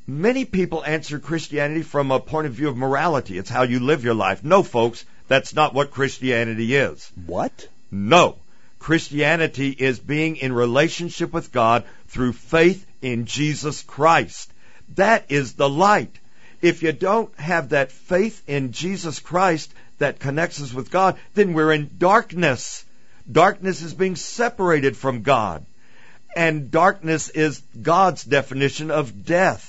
Many people answer Christianity from a point of view of morality. It's how you live your life. No, folks, that's not what Christianity is. What? No. Christianity is being in relationship with God through faith in Jesus Christ. That is the light. If you don't have that faith in Jesus Christ that connects us with God, then we're in darkness. Darkness is being separated from God. And darkness is God's definition of death.